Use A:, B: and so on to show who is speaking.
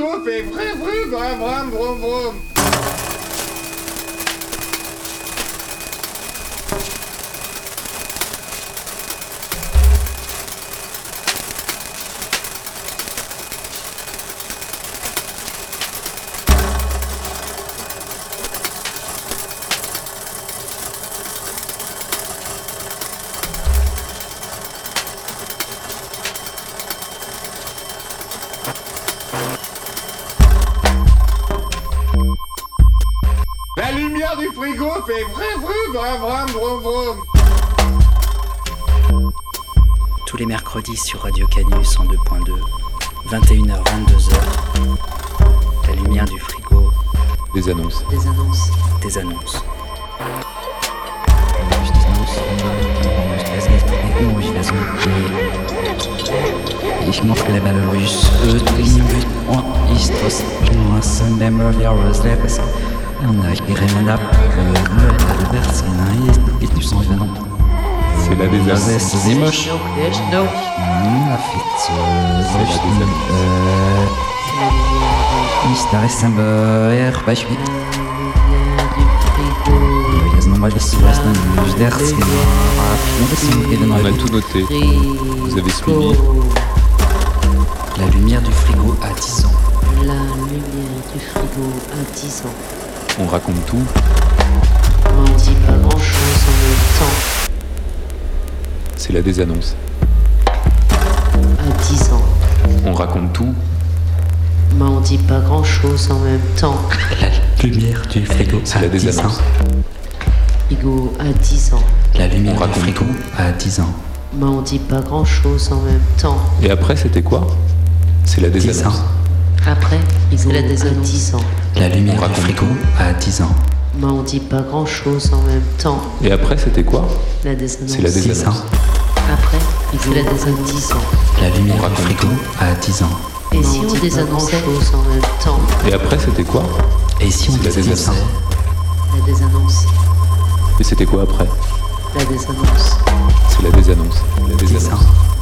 A: frigo fait vroom vroom vroom vroom vroom. La lumière du frigo fait vroom vroom vroom vroom vroom.
B: Tous les mercredis sur Radio Canus en 2.2, 21h, 22h, la lumière du frigo.
C: Des annonces.
B: Des annonces. Des annonces.
D: Ich mochte Belarus, und ist das was dem Jahresleves. Und ich bin ab,
C: C'est la des annonces.
D: C'est moche.
C: On a tout noté. Vous avez suivi.
B: La lumière du frigo à 10 ans.
E: La lumière du frigo à 10 ans.
C: On raconte tout.
E: On dit pas grand chose en même temps.
C: C'est la des annonces.
E: À 10 ans.
C: On raconte tout.
E: Mais on dit pas grand chose en même temps.
D: La lumière du frigo
C: C'est la des annonces.
E: Frigo à 10 ans.
B: La lumière
C: On
B: du
C: raconte
B: frigo
C: tout.
B: à 10 ans.
E: Mais on dit pas grand chose en même temps.
C: Et après, c'était quoi? C'est la des
B: 10 ans.
C: annonces.
E: Après, c'est la des annonces. 10 ans.
B: La lumière
C: On
B: du
C: raconte
B: frigo
C: tout.
B: à 10 ans.
E: Mais on dit pas grand chose en même temps.
C: Et après, c'était quoi?
E: La des annonces.
C: C'est la des
B: 10 ans.
C: annonces.
E: Après, c'est la des annonces. 10 ans.
B: La lumière
C: On
B: du
C: raconte
B: frigo
C: tout.
B: à 10 ans.
E: Et si on désannonçait chose en même temps.
C: Et après, c'était quoi?
B: Et si on
C: C'est la des
B: désannonçait
C: annonces.
E: La des annonces.
C: Et c'était quoi après?
E: La des annonces.
C: C'est la des annonces. La des
B: 10
C: annonces.
B: ans.